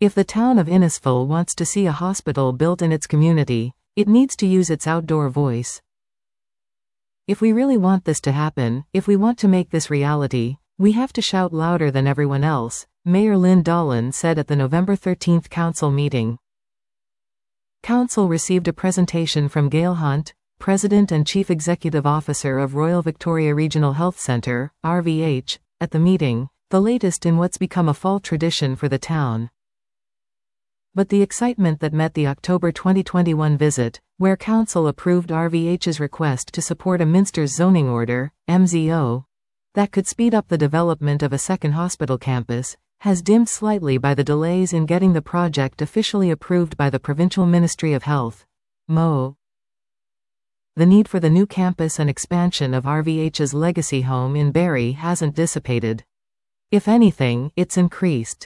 If the town of Innisfil wants to see a hospital built in its community, it needs to use its outdoor voice. If we really want this to happen, if we want to make this reality, we have to shout louder than everyone else, Mayor Lynn Dolan said at the November 13 council meeting. Council received a presentation from Gail Hunt, President and Chief Executive Officer of Royal Victoria Regional Health Centre, RVH, at the meeting, the latest in what's become a fall tradition for the town. But the excitement that met the October 2021 visit, where Council approved RVH's request to support a Minster's zoning order, MZO, that could speed up the development of a second hospital campus, has dimmed slightly by the delays in getting the project officially approved by the Provincial Ministry of Health, MO. The need for the new campus and expansion of RVH's legacy home in Barrie hasn't dissipated. If anything, it's increased.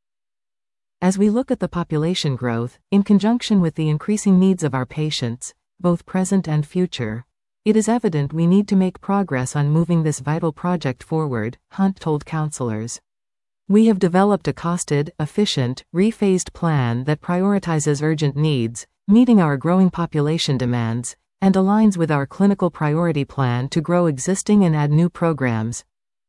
As we look at the population growth, in conjunction with the increasing needs of our patients, both present and future, it is evident we need to make progress on moving this vital project forward, Hunt told councillors. We have developed a costed, efficient, rephased plan that prioritizes urgent needs, meeting our growing population demands, and aligns with our clinical priority plan to grow existing and add new programs.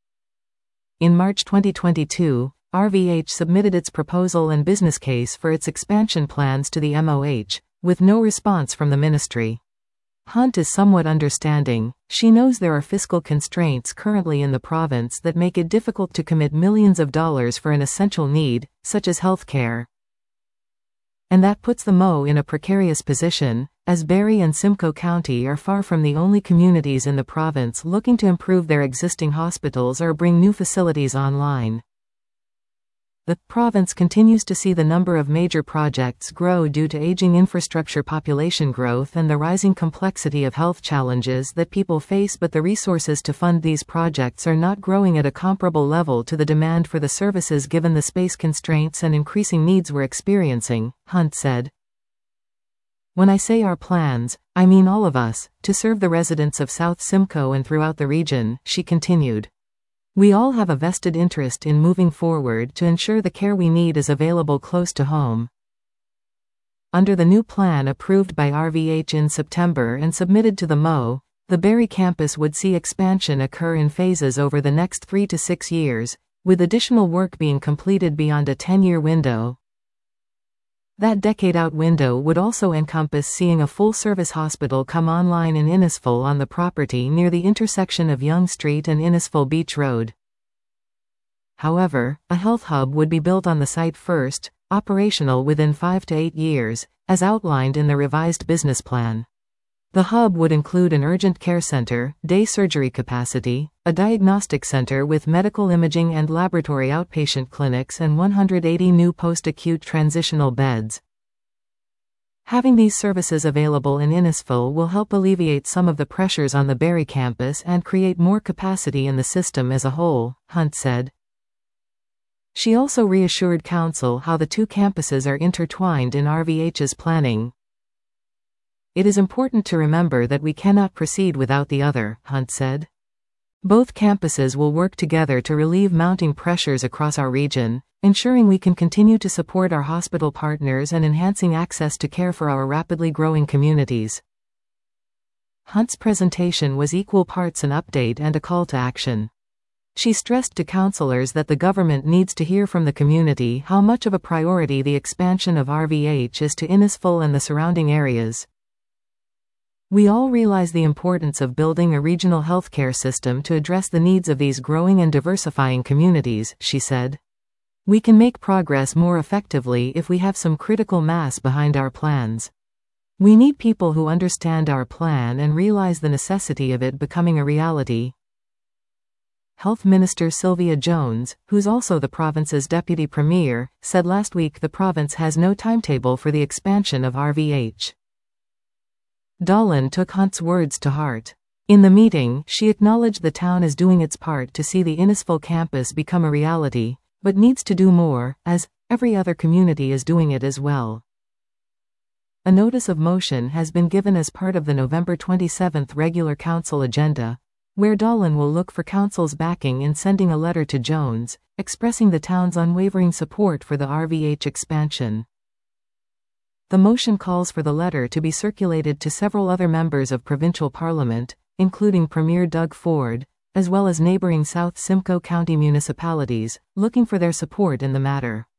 In March 2022, RVH submitted its proposal and business case for its expansion plans to the MOH, with no response from the ministry. Hunt is somewhat understanding. She knows there are fiscal constraints currently in the province that make it difficult to commit millions of dollars for an essential need, such as health care. And that puts the MO in a precarious position, as Barrie and Simcoe County are far from the only communities in the province looking to improve their existing hospitals or bring new facilities online. The province continues to see the number of major projects grow due to aging infrastructure, population growth, and the rising complexity of health challenges that people face, but the resources to fund these projects are not growing at a comparable level to the demand for the services given the space constraints and increasing needs we're experiencing, Hunt said. When I say our plans, I mean all of us, to serve the residents of South Simcoe and throughout the region, she continued. We all have a vested interest in moving forward to ensure the care we need is available close to home. Under the new plan approved by RVH in September and submitted to the MO, the Barrie campus would see expansion occur in phases over the next 3 to 6 years, with additional work being completed beyond a 10-year window. That decade-out window would also encompass seeing a full-service hospital come online in Innisfil on the property near the intersection of Yonge Street and Innisfil Beach Road. However, a health hub would be built on the site first, operational within 5 to 8 years, as outlined in the revised business plan. The hub would include an urgent care center, day surgery capacity, a diagnostic center with medical imaging and laboratory outpatient clinics, and 180 new post-acute transitional beds. Having these services available in Innisfil will help alleviate some of the pressures on the Barrie campus and create more capacity in the system as a whole, Hunt said. She also reassured Council how the two campuses are intertwined in RVH's planning. It is important to remember that we cannot proceed without the other, Hunt said. Both campuses will work together to relieve mounting pressures across our region, ensuring we can continue to support our hospital partners and enhancing access to care for our rapidly growing communities. Hunt's presentation was equal parts an update and a call to action. She stressed to councillors that the government needs to hear from the community how much of a priority the expansion of RVH is to Innisfil and the surrounding areas. We all realize the importance of building a regional healthcare system to address the needs of these growing and diversifying communities, she said. We can make progress more effectively if we have some critical mass behind our plans. We need people who understand our plan and realize the necessity of it becoming a reality. Health Minister Sylvia Jones, who's also the province's Deputy Premier, said last week the province has no timetable for the expansion of RVH. Dolan took Hunt's words to heart. In the meeting, she acknowledged the town is doing its part to see the Innisfil campus become a reality, but needs to do more, as every other community is doing it as well. A notice of motion has been given as part of the November 27 regular council agenda, where Dolan will look for council's backing in sending a letter to Jones, expressing the town's unwavering support for the RVH expansion. The motion calls for the letter to be circulated to several other members of provincial parliament, including Premier Doug Ford, as well as neighboring South Simcoe County municipalities, looking for their support in the matter.